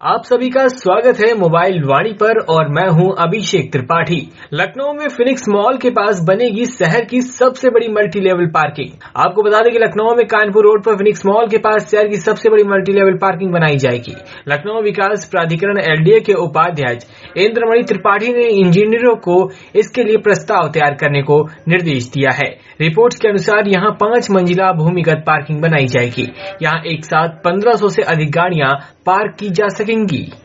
आप सभी का स्वागत है मोबाइल वाणी पर और मैं हूं अभिषेक त्रिपाठी। लखनऊ में फिनिक्स मॉल के पास बनेगी शहर की सबसे बड़ी मल्टी लेवल पार्किंग। आपको बता दें कि लखनऊ में कानपुर रोड पर फिनिक्स मॉल के पास शहर की सबसे बड़ी मल्टी लेवल पार्किंग बनाई जाएगी। लखनऊ विकास प्राधिकरण एलडीए के उपाध्यक्ष इंद्रमणि त्रिपाठी ने इंजीनियरों को इसके लिए प्रस्ताव तैयार करने को निर्देश दिया है। रिपोर्ट्स के अनुसार यहां 5 मंजिला भूमिगत पार्किंग बनाई जाएगी। यहां एक साथ 1500 से अधिक गाड़ियां पार्क की जा सकेंगी।